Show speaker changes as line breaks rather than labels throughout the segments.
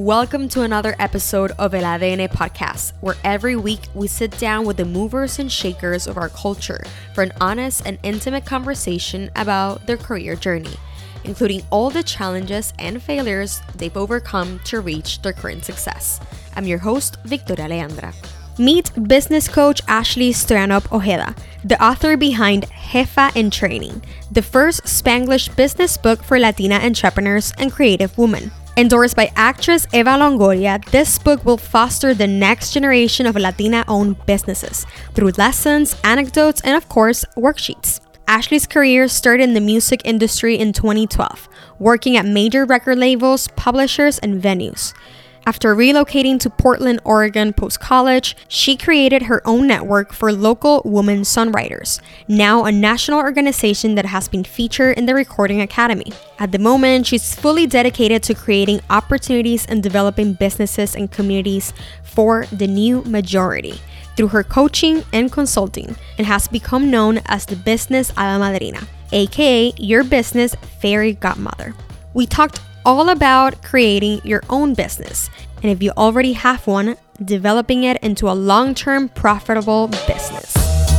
Welcome to another episode of El ADN podcast, where every week we sit down with the movers and shakers of our culture for an honest and intimate conversation about their career journey, including all the challenges and failures they've overcome to reach their current success. I'm your host, Victoria Leandra. Meet business coach Ashley Stoyanov Ojeda, the author behind Jefa in Training, the first Spanglish business book for Latina entrepreneurs and creative women. Endorsed by actress Eva Longoria, this book will foster the next generation of Latina-owned businesses through lessons, anecdotes, and of course, worksheets. Ashley's career started in the music industry in 2012, working at major record labels, publishers, and venues. After relocating to Portland, Oregon post-college, she created her own network for local women songwriters, now a national organization that has been featured in the Recording Academy. At the moment, she's fully dedicated to creating opportunities and developing businesses and communities for the new majority through her coaching and consulting, and has become known as the Business Hada Madrina, aka your business fairy godmother. We talked all about creating your own business, and if you already have one, developing it into a long-term profitable business.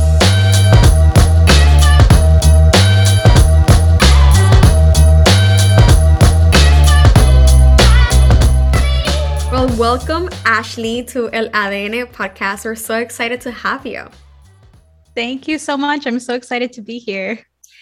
Well, welcome Ashley to El ADN podcast. We're so excited to have you.
Thank you so much. I'm so excited to be here.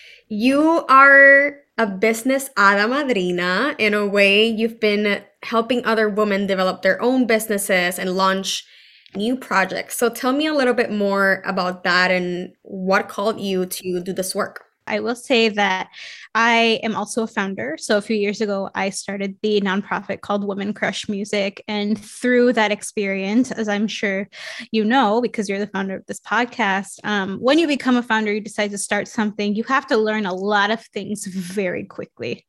You are a business hada madrina. In a way, you've been helping other women develop their own businesses and launch new projects. So tell me a little bit more about that and what called you to do this work.
I will say that I am also a founder. So a few years ago, I started the nonprofit called Women Crush Music. And through that experience, as I'm sure you know, because you're the founder of this podcast, when you become a founder, you decide to start something, you have to learn a lot of things very quickly.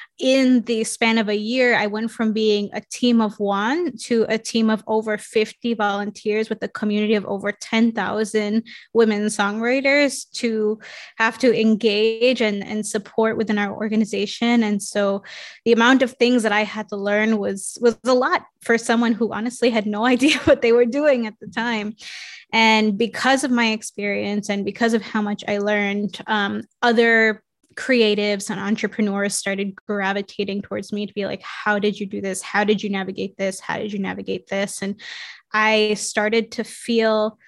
In the span of a year, I went from being a team of one to a team of over 50 volunteers with a community of over 10,000 women songwriters to have to engage and support within our organization. And so the amount of things that I had to learn was a lot for someone who honestly had no idea what they were doing at the time. And because of my experience and because of how much I learned, other creatives and entrepreneurs started gravitating towards me to be like, how did you do this? How did you navigate this? How did you navigate this? And I started to feel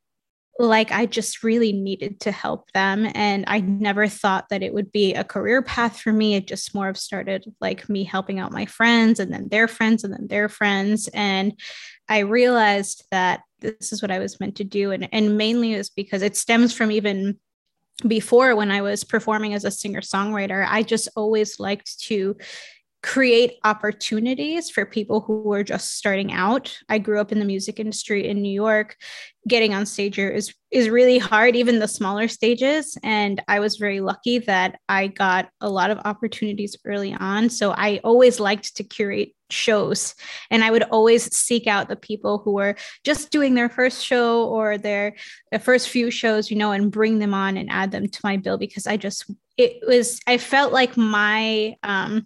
like I just really needed to help them. And I never thought that it would be a career path for me. It just more of started like me helping out my friends and then their friends and then their friends. And I realized that this is what I was meant to do. And mainly is because it stems from even before, when I was performing as a singer-songwriter, I just always liked to create opportunities for people who were just starting out. I grew up in the music industry in New York. Getting on stage is really hard, even the smaller stages. And I was very lucky that I got a lot of opportunities early on. So I always liked to curate shows, and I would always seek out the people who were just doing their first show or their first few shows, and bring them on and add them to my bill, because I felt like my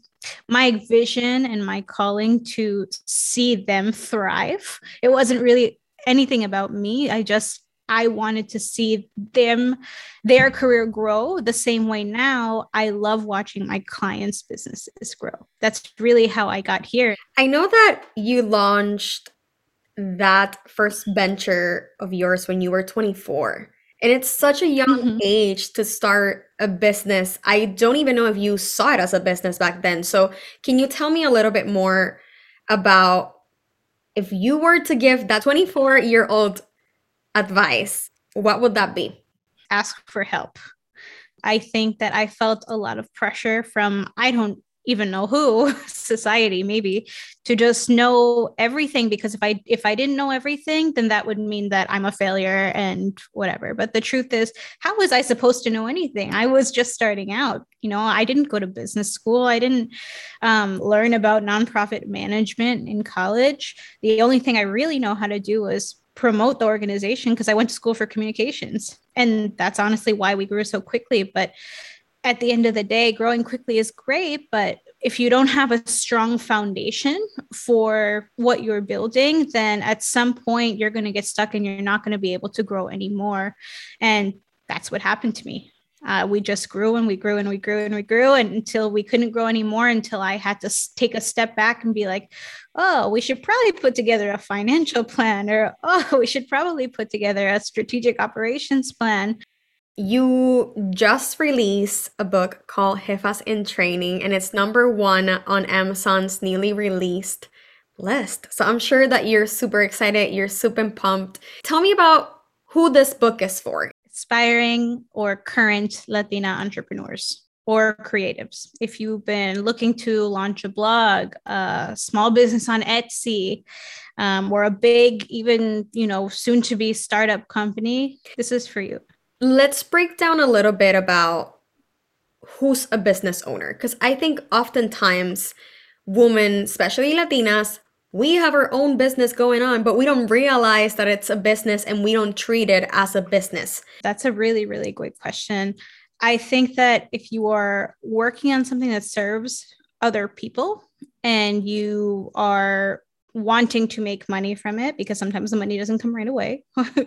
vision and my calling to see them thrive. It wasn't really anything about me. I wanted to see their career grow the same way now I love watching my clients' businesses grow. That's really how I got here.
I know that you launched that first venture of yours when you were 24. And it's such a young age to start a business. I don't even know if you saw it as a business back then. So can you tell me a little bit more about, if you were to give that 24-year-old advice, what would that be?
Ask for help. I think that I felt a lot of pressure from, I don't even know who, society maybe, to just know everything, because if I didn't know everything, then that would mean that I'm a failure and whatever. But the truth is, how was I supposed to know anything? I was just starting out. I didn't go to business school. I didn't learn about nonprofit management in college. The only thing I really know how to do was promote the organization, because I went to school for communications. And that's honestly why we grew so quickly. But at the end of the day, growing quickly is great, but if you don't have a strong foundation for what you're building, then at some point you're going to get stuck and you're not going to be able to grow anymore. And that's what happened to me. We just grew and we grew and we grew and we grew, and until we couldn't grow anymore, until I had to take a step back and be like, oh, we should probably put together a financial plan, or oh, we should probably put together a strategic operations plan.
You just released a book called Jefas in Training, and it's #1 on Amazon's newly released list. So I'm sure that you're super excited, you're super pumped. Tell me about who this book is for.
Aspiring or current Latina entrepreneurs or creatives. If you've been looking to launch a blog, a small business on Etsy, or a big, even, soon to be startup company, this is for you.
Let's break down a little bit about who's a business owner, because I think oftentimes women, especially Latinas, we have our own business going on, but we don't realize that it's a business and we don't treat it as a business.
That's a really, really great question. I think that if you are working on something that serves other people and you are wanting to make money from it, because sometimes the money doesn't come right away,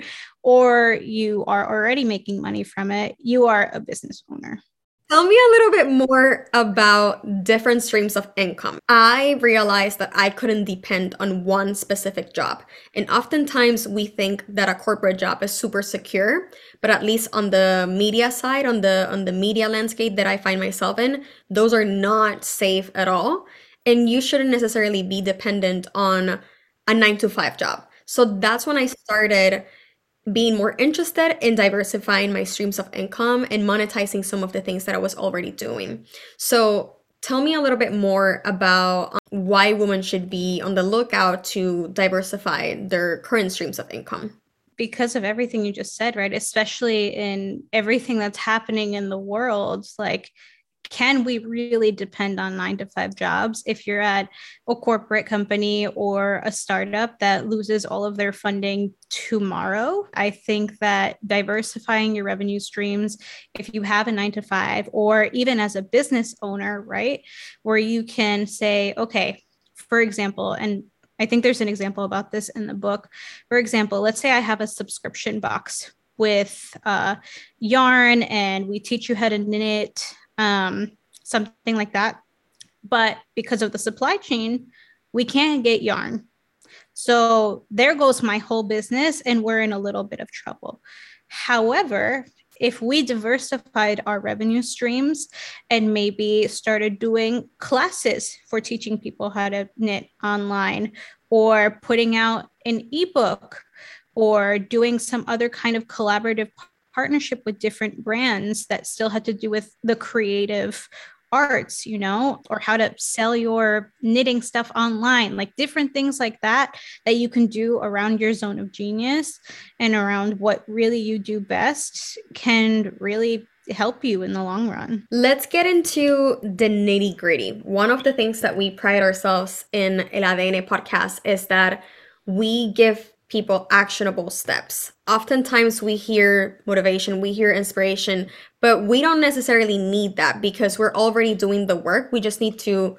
or you are already making money from it, you are a business owner.
Tell me a little bit more about different streams of income. I realized that I couldn't depend on one specific job. And oftentimes we think that a corporate job is super secure, but at least on the media side, on the media landscape that I find myself in, those are not safe at all. And you shouldn't necessarily be dependent on a 9-to-5 job. So that's when I started being more interested in diversifying my streams of income and monetizing some of the things that I was already doing. So tell me a little bit more about why women should be on the lookout to diversify their current streams of income.
Because of everything you just said, right? Especially in everything that's happening in the world, like, can we really depend on 9-to-5 jobs if you're at a corporate company or a startup that loses all of their funding tomorrow? I think that diversifying your revenue streams, if you have a 9-to-5, or even as a business owner, right, where you can say, okay, for example, and I think there's an example about this in the book. For example, let's say I have a subscription box with yarn and we teach you how to knit, something like that. But because of the supply chain, we can't get yarn. So there goes my whole business and we're in a little bit of trouble. However, if we diversified our revenue streams and maybe started doing classes for teaching people how to knit online, or putting out an ebook, or doing some other kind of collaborative partnership with different brands that still had to do with the creative arts, or how to sell your knitting stuff online, like different things like that you can do around your zone of genius and around what really you do best, can really help you in the long run.
Let's get into the nitty gritty. One of the things that we pride ourselves in El ADN podcast is that we give people actionable steps. Oftentimes we hear motivation, we hear inspiration, but we don't necessarily need that because we're already doing the work. We just need to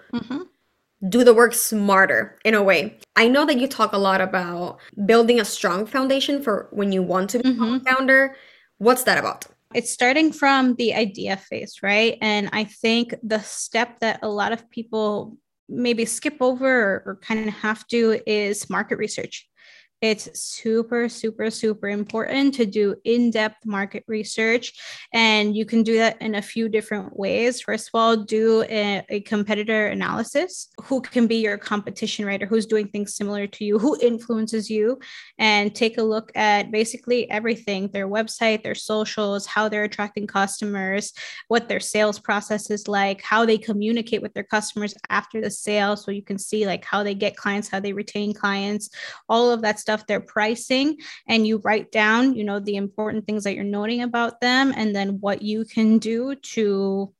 do the work smarter in a way. I know that you talk a lot about building a strong foundation for when you want to become a founder. What's that about?
It's starting from the idea phase, right? And I think the step that a lot of people maybe skip over or kind of have to is market research. It's super, super, super important to do in-depth market research. And you can do that in a few different ways. First of all, do a competitor analysis. Who can be your competition, right? Or who's doing things similar to you? Who influences you? And take a look at basically everything: their website, their socials, how they're attracting customers, what their sales process is like, how they communicate with their customers after the sale. So you can see like how they get clients, how they retain clients, all of that stuff, their pricing, and you write down, the important things that you're noting about them, and then what you can do to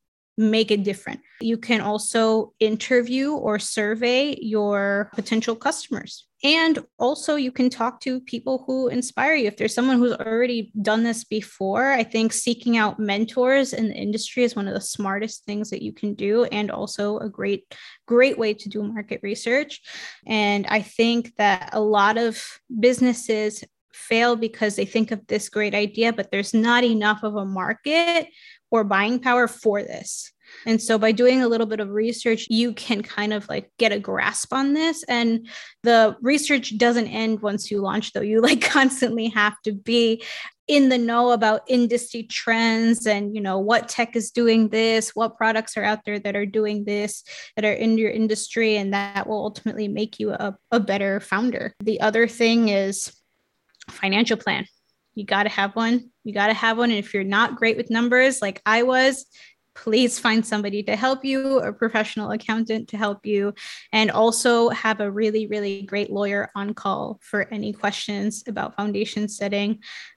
make it different. You can also interview or survey your potential customers. And also you can talk to people who inspire you. If there's someone who's already done this before, I think seeking out mentors in the industry is one of the smartest things that you can do, and also a great way to do market research. And I think that a lot of businesses fail because they think of this great idea, but there's not enough of a market or buying power for this. And so by doing a little bit of research, you can kind of like get a grasp on this. And the research doesn't end once you launch, though. You like constantly have to be in the know about industry trends and, you know, what tech is doing this, what products are out there that are doing this, that are in your industry. And that will ultimately make you a better founder. The other thing is financial plan. You got to have one. You got to have one. And if you're not great with numbers like I was, please find somebody to help you, a professional accountant to help you, and also have a really, really great lawyer on call for any questions about foundation setting.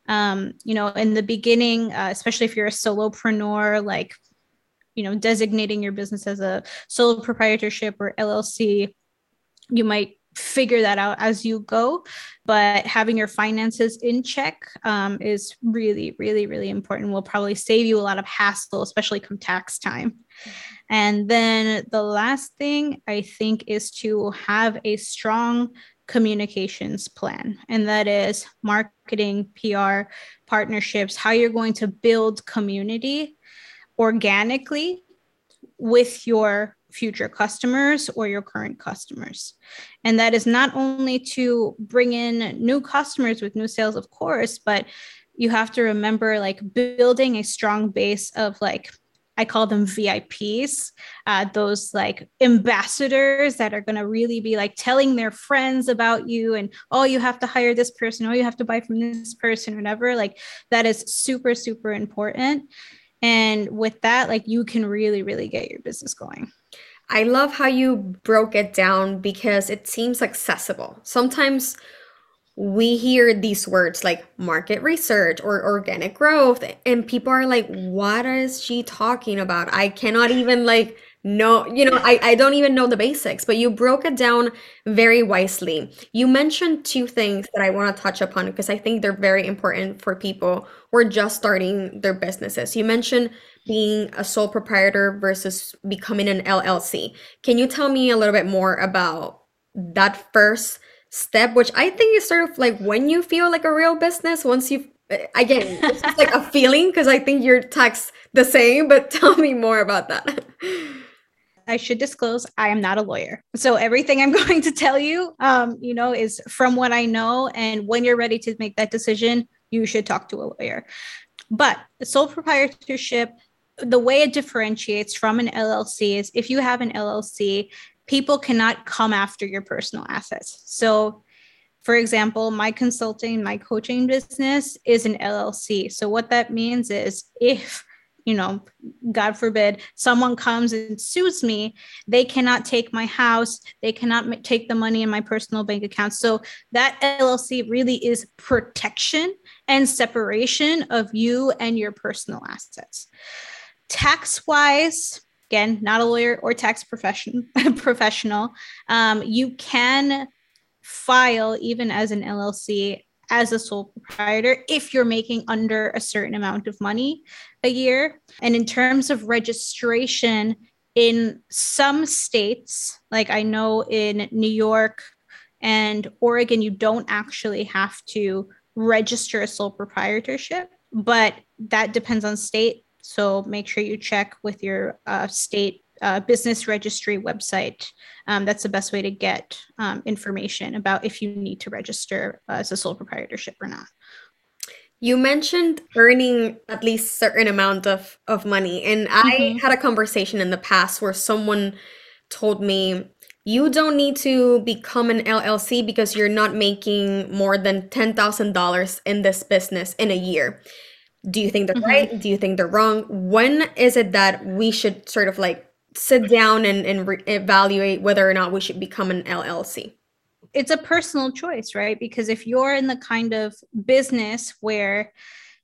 You know, in the beginning, especially if you're a solopreneur, like, you know, designating your business as a sole proprietorship or LLC, you might figure that out as you go, but having your finances in check is really, really, really important. Will probably save you a lot of hassle, especially come tax time. And then the last thing I think is to have a strong communications plan, and that is marketing, PR, partnerships, how you're going to build community organically with your future customers or your current customers. And that is not only to bring in new customers with new sales, of course, but you have to remember like building a strong base of, like, I call them VIPs, those like ambassadors that are going to really be like telling their friends about you and, oh, you have to hire this person, oh, you have to buy from this person, whatever. Like that is super, super important. And with that, like you can really, really get your business going.
I love how you broke it down because it seems accessible. Sometimes we hear these words like market research or organic growth, and people are like, what is she talking about? I cannot even like know, I don't even know the basics, but you broke it down very wisely. You mentioned two things that I want to touch upon because I think they're very important for people who are just starting their businesses. You mentioned being a sole proprietor versus becoming an LLC. Can you tell me a little bit more about that first step, which I think is sort of like when you feel like a real business, once you've, again, it's just like a feeling because I think you're taxed the same, but tell me more about that.
I should disclose, I am not a lawyer. So everything I'm going to tell you, is from what I know. And when you're ready to make that decision, you should talk to a lawyer. But the sole proprietorship, the way it differentiates from an LLC is if you have an LLC, people cannot come after your personal assets. So, for example, my consulting, my coaching business is an LLC. So what that means is if, God forbid, someone comes and sues me, they cannot take my house, they cannot take the money in my personal bank account. So that LLC really is protection and separation of you and your personal assets. Tax-wise, again, not a lawyer or tax professional, you can file even as an LLC as a sole proprietor if you're making under a certain amount of money a year. And in terms of registration, in some states, like I know in New York and Oregon, you don't actually have to register a sole proprietorship, but that depends on state. So make sure you check with your state business registry website. That's the best way to get information about if you need to register as a sole proprietorship or not.
You mentioned earning at least certain amount of money. And I had a conversation in the past where someone told me, you don't need to become an LLC because you're not making more than $10,000 in this business in a year. Do you think they're right? Do you think they're wrong? When is it that we should sort of like sit down and evaluate whether or not we should become an LLC?
It's a personal choice, right? Because if you're in the kind of business where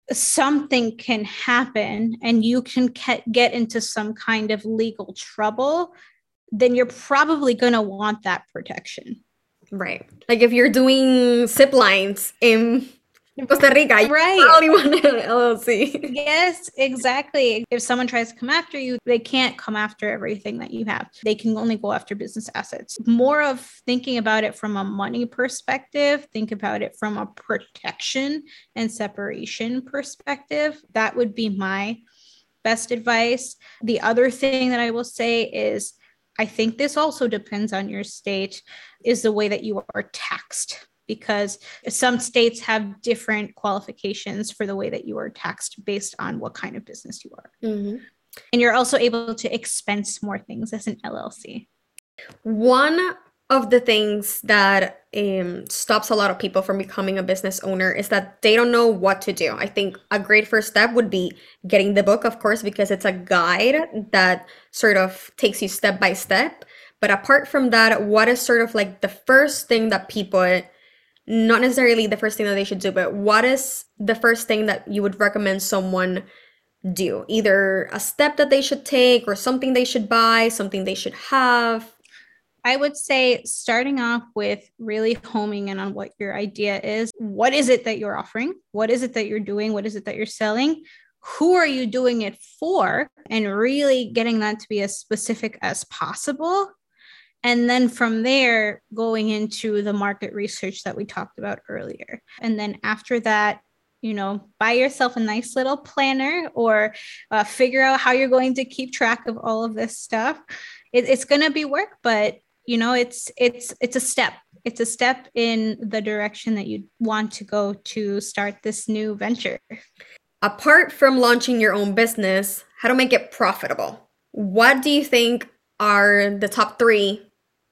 something can happen and you can get into some kind of legal trouble, then you're probably going to want that protection.
Right. Like if you're doing zip lines in Costa Rica, you
Right.
probably want an LLC.
Yes, exactly. If someone tries to come after you, they can't come after everything that you have. They can only go after business assets. More of thinking about it from a money perspective, think about it from a protection and separation perspective. That would be my best advice. The other thing that I will say is, I think this also depends on your state, is the way that you are taxed, because some states have different qualifications for the way that you are taxed based on what kind of business you are.
Mm-hmm.
And you're also able to expense more things as an LLC.
One of the things that stops a lot of people from becoming a business owner is that they don't know what to do. I think a great first step would be getting the book, of course, because it's a guide that sort of takes you step by step. But apart from that, what is sort of like the first thing that people, not necessarily the first thing that they should do, but what is the first thing that you would recommend someone do? Either a step that they should take or something they should buy, something they should have?
I would say starting off with really homing in on what your idea is. What is it that you're offering? What is it that you're doing? What is it that you're selling? Who are you doing it for? And really getting that to be as specific as possible. And then from there, going into the market research that we talked about earlier. And then after that, buy yourself a nice little planner, or figure out how you're going to keep track of all of this stuff. It's going to be work, but it's a step. It's a step in the direction that you want to go to start this new venture.
Apart from launching your own business, how to make it profitable? What do you think are the top 3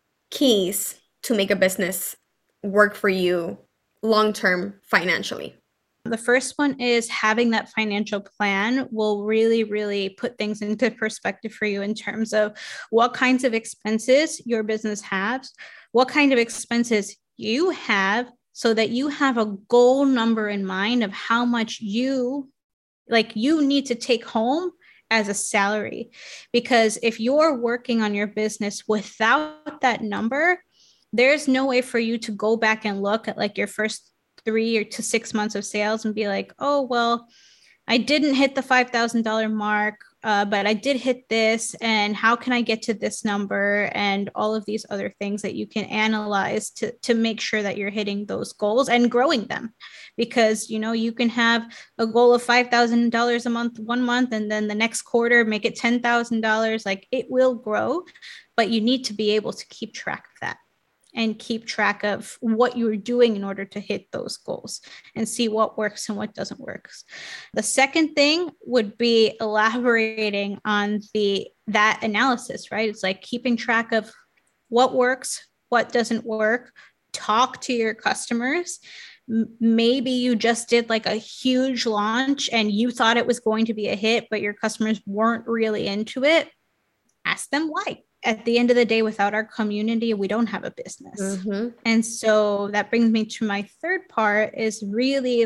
keys to make a business work for you long-term financially?
The first one is having that financial plan will really, really put things into perspective for you in terms of what kinds of expenses your business has, what kind of expenses you have, so that you have a goal number in mind of how much you need to take home as a salary. Because if you're working on your business without that number, there's no way for you to go back and look at like your first 3 to 6 months of sales and be like, oh, well, I didn't hit the $5,000 mark, but I did hit this. And how can I get to this number? And all of these other things that you can analyze to make sure that you're hitting those goals and growing them. Because, you can have a goal of $5,000 a month, 1 month, and then the next quarter, make it $10,000. Like, it will grow, but you need to be able to keep track of that and keep track of what you're doing in order to hit those goals and see what works and what doesn't work. The second thing would be elaborating on that analysis, right? It's like keeping track of what works, what doesn't work, talk to your customers. Maybe you just did like a huge launch and you thought it was going to be a hit, but your customers weren't really into it. Ask them why. At the end of the day, without our community, we don't have a business.
Mm-hmm.
And so that brings me to my third part, is really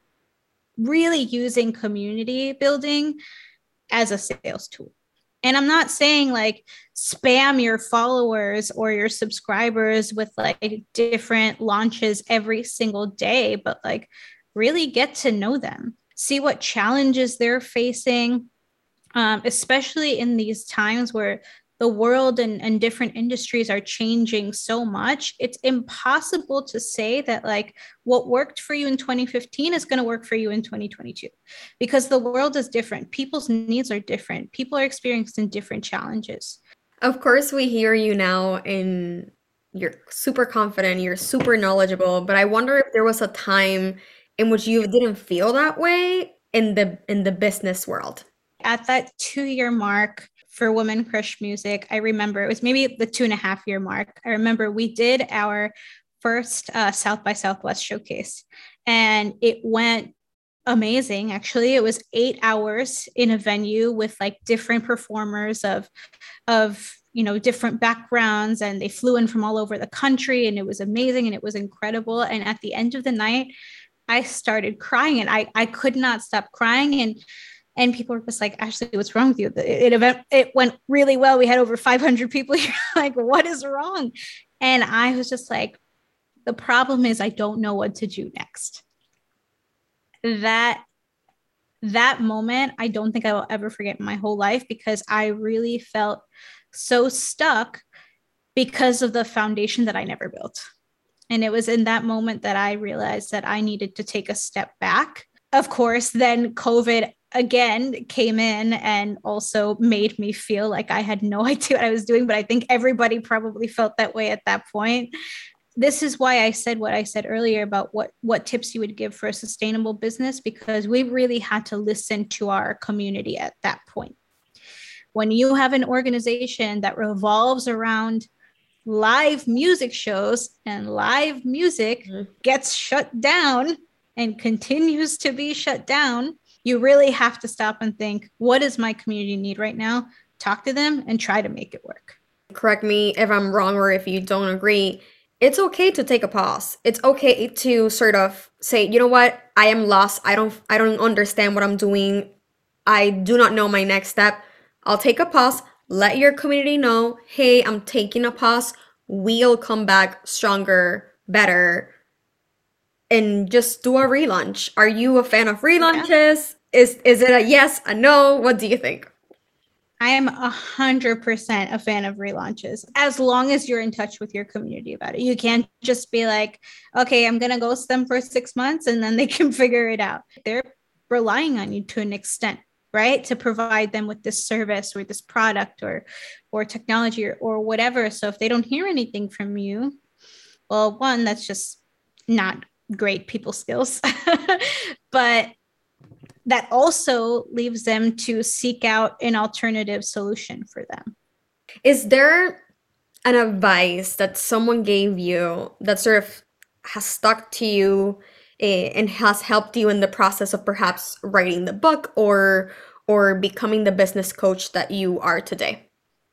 using community building as a sales tool. And I'm not saying like spam your followers or your subscribers with like different launches every single day, but like really get to know them, see what challenges they're facing, especially in these times where the world and different industries are changing so much. It's impossible to say that like what worked for you in 2015 is going to work for you in 2022, because the world is different. People's needs are different. People are experiencing different challenges.
Of course, we hear you now and you're super confident, you're super knowledgeable, but I wonder if there was a time in which you didn't feel that way in the business world.
At that 2-year mark, for Women Crush Music, I remember it was maybe the 2.5-year mark. I remember we did our first South by Southwest showcase, and it went amazing. Actually, it was 8 hours in a venue with like different performers of different backgrounds, and they flew in from all over the country, and it was amazing and it was incredible. And at the end of the night, I started crying, and I could not stop crying. And people were just like, Ashley, what's wrong with you? It went really well. We had over 500 people here. Like, what is wrong? And I was just like, the problem is I don't know what to do next. That moment, I don't think I will ever forget in my whole life, because I really felt so stuck because of the foundation that I never built. And it was in that moment that I realized that I needed to take a step back. Of course, then COVID again came in and also made me feel like I had no idea what I was doing. But I think everybody probably felt that way at that point. This is why I said what I said earlier about what tips you would give for a sustainable business, because we really had to listen to our community at that point. When you have an organization that revolves around live music shows and live music gets shut down and continues to be shut down, you really have to stop and think, what does my community need right now? Talk to them and try to make it work.
Correct me if I'm wrong or if you don't agree. It's okay to take a pause. It's okay to sort of say, you know what? I am lost. I don't understand what I'm doing. I do not know my next step. I'll take a pause. Let your community know, hey, I'm taking a pause. We'll come back stronger, better, and just do a relaunch. Are you a fan of relaunches? Yeah. Is it a yes, a no? What do you think?
I am 100% a fan of relaunches, as long as you're in touch with your community about it. You can't just be like, okay, I'm going to ghost them for 6 months and then they can figure it out. They're relying on you to an extent, right? To provide them with this service or this product or technology or whatever. So if they don't hear anything from you, well, one, that's just not great people skills. But that also leaves them to seek out an alternative solution for them.
Is there an advice that someone gave you that sort of has stuck to you and has helped you in the process of perhaps writing the book or becoming the business coach that you are today?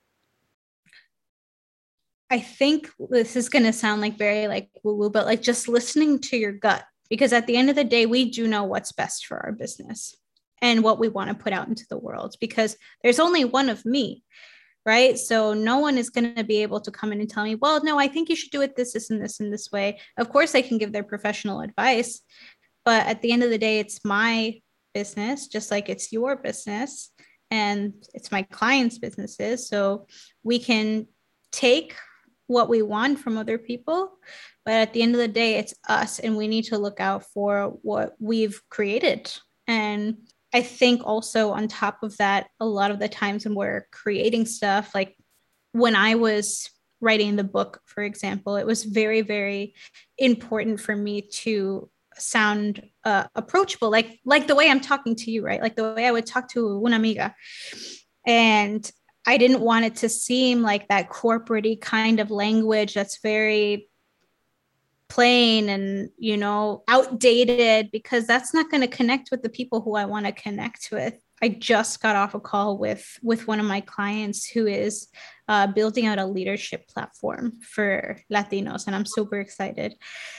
I think this is going to sound like very like woo-woo, but like just listening to your gut, because at the end of the day, we do know what's best for our business and what we want to put out into the world, because there's only one of me, right? So no one is going to be able to come in and tell me, well, no, I think you should do it this and this and this way. Of course, they can give their professional advice, but at the end of the day, it's my business, just like it's your business and it's my clients' businesses. So we can take what we want from other people, but at the end of the day, it's us, and we need to look out for what we've created. And I think also on top of that, a lot of the times when we're creating stuff, like when I was writing the book, for example, it was very, very important for me to sound approachable, like the way I'm talking to you, right? Like the way I would talk to una amiga. And I didn't want it to seem like that corporate-y kind of language that's very plain and, outdated, because that's not going to connect with the people who I want to connect with. I just got off a call with one of my clients who is building out a leadership platform for Latinos, and I'm super excited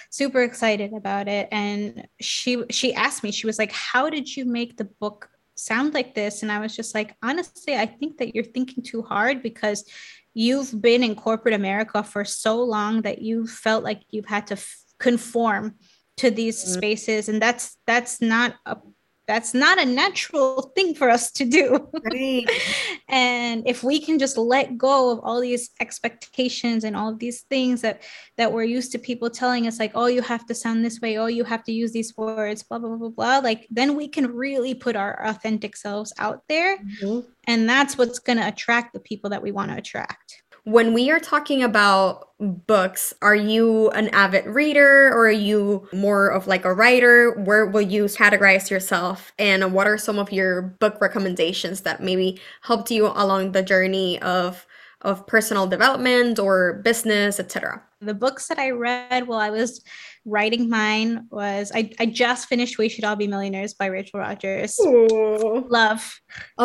about it. And she asked me, she was like, how did you make the book sound like this? And I was just like, honestly, I think that you're thinking too hard, because you've been in corporate America for so long that you felt like you've had to conform to these spaces, and that's not a natural thing for us to do.
Right.
And if we can just let go of all these expectations and all of these things that we're used to people telling us, like, oh, you have to sound this way, oh, you have to use these words, blah, blah, blah, blah, like, then we can really put our authentic selves out there. Mm-hmm. And that's what's going to attract the people that we want to attract.
When we are talking about books, are you an avid reader or are you more of like a writer? Where will you categorize yourself? And what are some of your book recommendations that maybe helped you along the journey of personal development or business, etc.?
The books that I read while I was writing mine was, I just finished We Should All Be Millionaires by Rachel Rodgers.
Ooh.
Love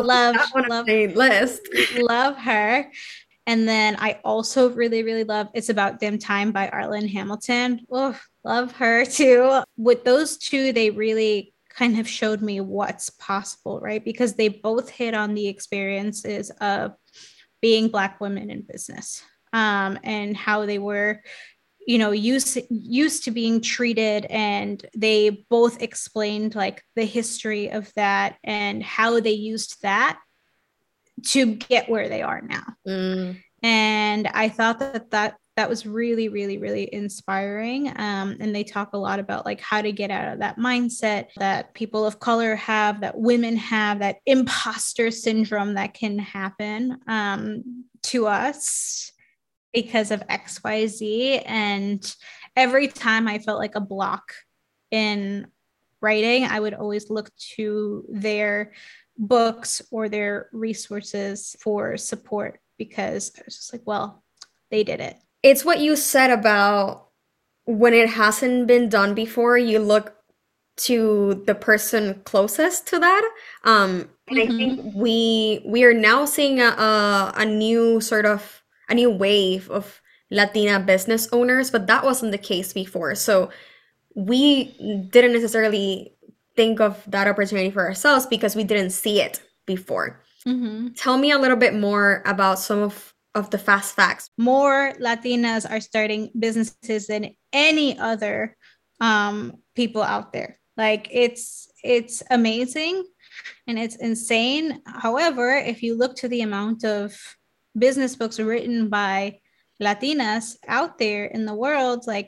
her. And then I also really, really love It's About Damn Time by Arlen Hamilton. Oh, Love her too. With those two, they really kind of showed me what's possible, right? Because they both hit on the experiences of being Black women in business, and how they were, used to being treated, and they both explained like the history of that and how they used that to get where they are now. And I thought that was really, really, really inspiring. And they talk a lot about like how to get out of that mindset that people of color have, that women have, that imposter syndrome that can happen to us because of XYZ. And every time I felt like a block in writing, I would always look to their books or their resources for support, because I was just like, well, they did it.
It's what you said about when it hasn't been done before, you look to the person closest to that. And I think we are now seeing a new sort of a new wave of Latina business owners, but that wasn't the case before. So we didn't necessarily think of that opportunity for ourselves because we didn't see it before. Tell me a little bit more about some of the fast facts.
More Latinas are starting businesses than any other people out there. Like it's amazing and it's insane. However, if you look to the amount of business books written by Latinas out there in the world, like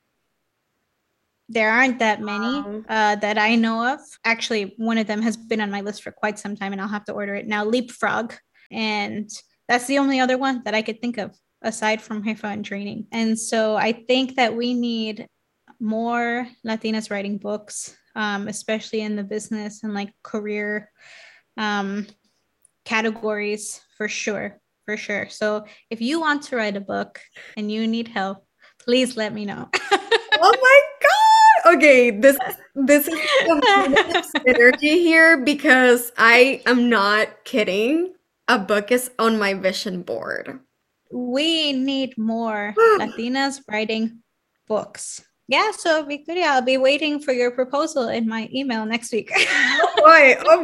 there aren't that many that I know of. Actually, one of them has been on my list for quite some time and I'll have to order it now, Leapfrog. And that's the only other one that I could think of aside from Jefa and Training. And so I think that we need more Latinas writing books, especially in the business and like career categories for sure. For sure. So if you want to write a book and you need help, please let me know.
Oh my God. Okay, this is some energy here because I am not kidding. A book is on my vision board.
We need more Latinas writing books. Yeah, so Victoria, I'll be waiting for your proposal in my email next week.
Oh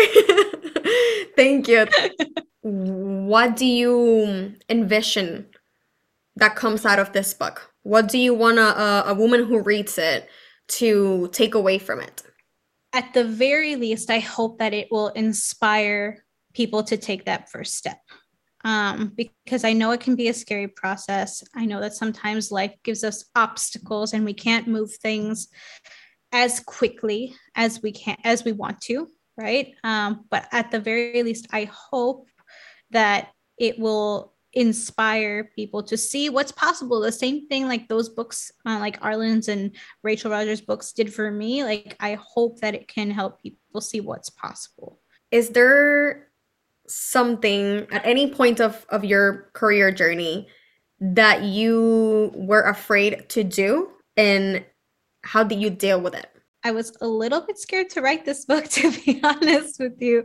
boy. Thank you. What do you envision that comes out of this book? What do you want a woman who reads it to take away from it?
At the very least, I hope that it will inspire people to take that first step. Because I know it can be a scary process. I know that sometimes life gives us obstacles and we can't move things as quickly as we want to, right? But at the very least, I hope that it will inspire people to see what's possible. The same thing like those books, like Arlen's and Rachel Rogers' books did for me. Like, I hope that it can help people see what's possible.
Is there something at any point of your career journey that you were afraid to do, and how did you deal with it?
I was a little bit scared to write this book, to be honest with you.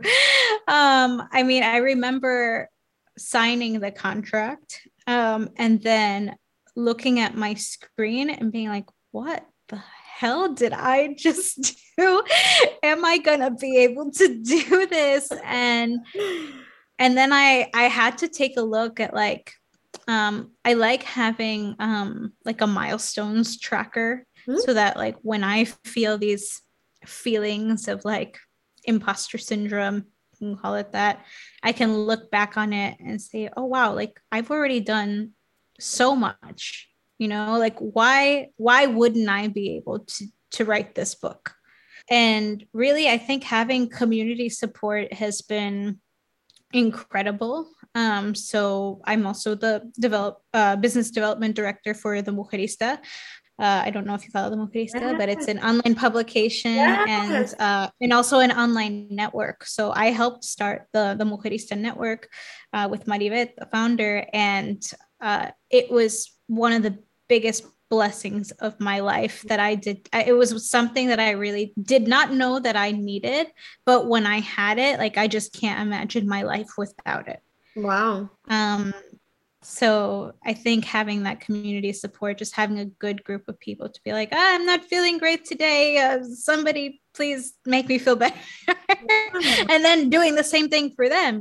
I mean, I remember signing the contract and then looking at my screen and being like, what the hell did I just do? Am I gonna be able to do this? And then I had to take a look at like I like having like a milestones tracker, so that like when I feel these feelings of like imposter syndrome, you can call it that, I can look back on it and say, oh wow, like I've already done so much, like why wouldn't I be able to write this book? And really, I think having community support has been incredible. So I'm also the business development director for the Mujerista. I don't know if you follow the Mujerista, but it's an online publication and also an online network. So I helped start the Mujerista network with Maribeth, the founder, and it was one of the biggest blessings of my life that I did. It was something that I really did not know that I needed, but when I had it, like I just can't imagine my life without it.
Wow.
So I think having that community support, just having a good group of people to be like, I'm not feeling great today. Somebody please make me feel better. And then doing the same thing for them,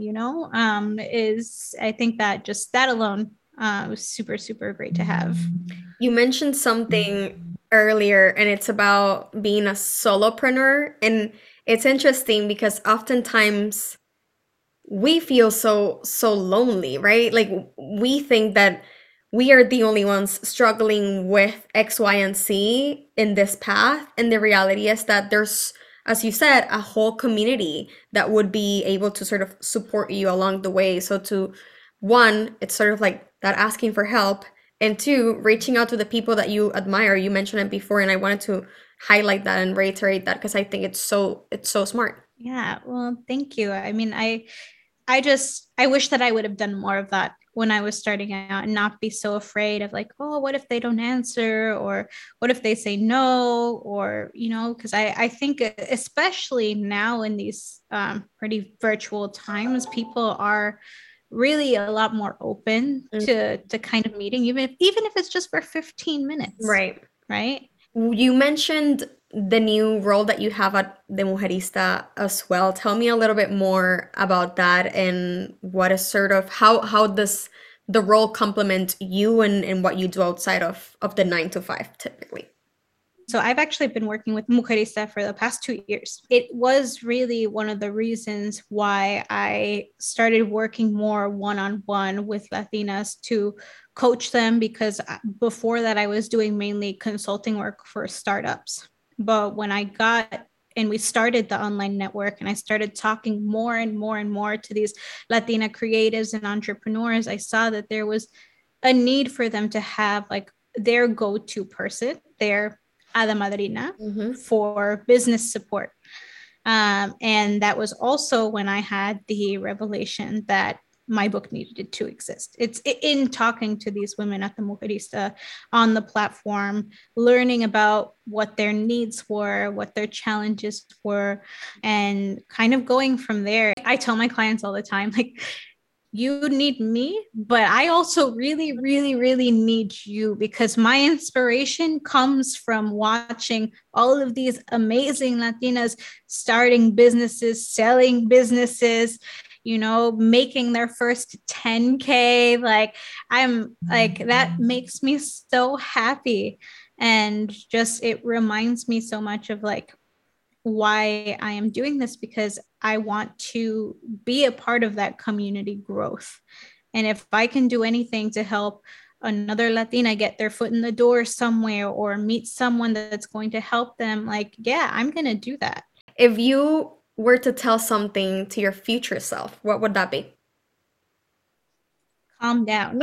is, I think that just that alone was super, super great to have.
You mentioned something earlier, and it's about being a solopreneur. And it's interesting because oftentimes we feel so lonely, right? Like we think that we are the only ones struggling with X, Y, and Z in this path. And the reality is that there's, as you said, a whole community that would be able to sort of support you along the way. So to one, it's sort of like that asking for help. And two, reaching out to the people that you admire. You mentioned it before, and I wanted to highlight that and reiterate that because I think it's so smart.
Yeah, well, thank you. I mean, I wish that I would have done more of that when I was starting out and not be so afraid of like, oh, what if they don't answer, or what if they say no, or, because I think especially now in these pretty virtual times, people are really a lot more open to kind of meeting, even if it's just for 15 minutes.
Right.
Right.
You mentioned the new role that you have at the Mujerista as well. Tell me a little bit more about that and what is sort of how does the role complement you and what you do outside of the 9 to 5 typically?
So I've actually been working with Mujerista for the past 2 years. It was really one of the reasons why I started working more one-on-one with Latinas to coach them, because before that I was doing mainly consulting work for startups. But when we started the online network and I started talking more and more and more to these Latina creatives and entrepreneurs, I saw that there was a need for them to have like their go-to person, their Hada Madrina for business support. And that was also when I had the revelation that my book needed to exist. It's in talking to these women at the Mujerista on the platform, learning about what their needs were, what their challenges were, and kind of going from there. I tell my clients all the time, like, you need me, but I also really, really, really need you, because my inspiration comes from watching all of these amazing Latinas starting businesses, selling businesses, making their first 10K. Like, I'm like, that makes me so happy. And just, it reminds me so much of like why I am doing this, because I want to be a part of that community growth. And if I can do anything to help another Latina get their foot in the door somewhere or meet someone that's going to help them, like, yeah, I'm going to do that.
If you were to tell something to your future self, what would that be?
Calm down.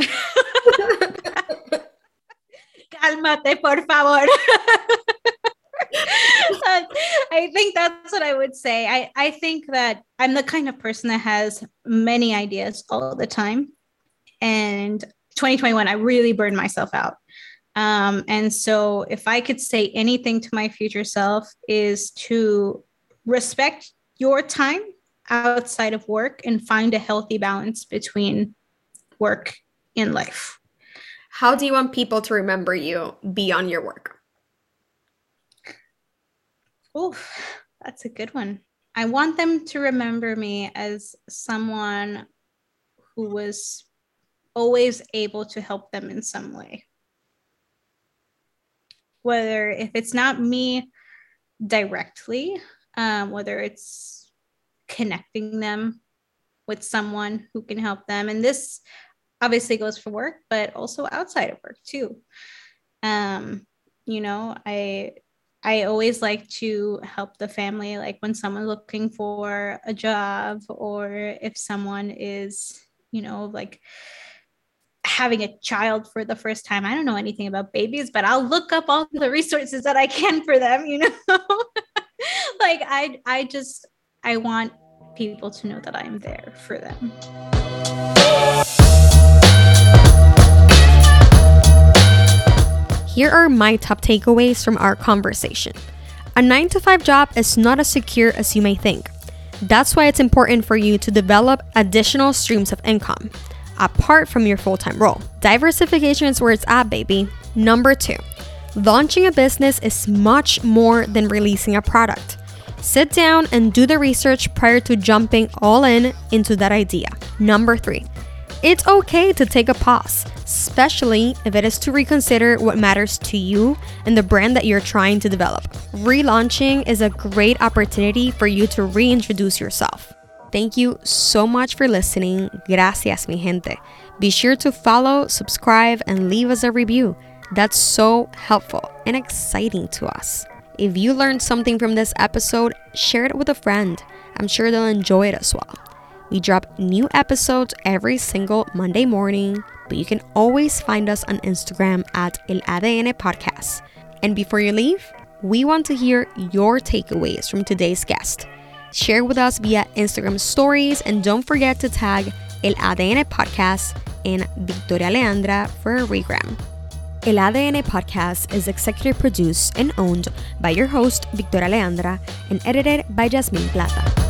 Cálmate, por favor. I think that's what I would say. I think that I'm the kind of person that has many ideas all the time. And 2021, I really burned myself out. And so if I could say anything to my future self, is to respect your time outside of work and find a healthy balance between work and life.
How do you want people to remember you beyond your work?
Oh, that's a good one. I want them to remember me as someone who was always able to help them in some way. Whether if it's not me directly, whether it's connecting them with someone who can help them. And this obviously goes for work, but also outside of work too. I always like to help the family, like when someone's looking for a job, or if someone is, like having a child for the first time. I don't know anything about babies, but I'll look up all the resources that I can for them, Like I want people to know that I'm there for them.
Here are my top takeaways from our conversation. A 9-to-5 job is not as secure as you may think. That's why it's important for you to develop additional streams of income. apart from your full-time role. Diversification is where it's at, baby. Number 2, launching a business is much more than releasing a product. Sit down and do the research prior to jumping all in into that idea. Number 3, it's okay to take a pause, especially if it is to reconsider what matters to you and the brand that you're trying to develop. Relaunching is a great opportunity for you to reintroduce yourself. Thank you so much for listening. Gracias, mi gente. Be sure to follow, subscribe, and leave us a review. That's so helpful and exciting to us. If you learned something from this episode, share it with a friend. I'm sure they'll enjoy it as well. We drop new episodes every single Monday morning, but you can always find us on Instagram at El ADN Podcast. And before you leave, we want to hear your takeaways from today's guest. Share with us via Instagram stories, and don't forget to tag El ADN Podcast and Victoria Leandra for a regram. El ADN Podcast is executive produced and owned by your host, Victoria Leandra, and edited by Jasmine Plata.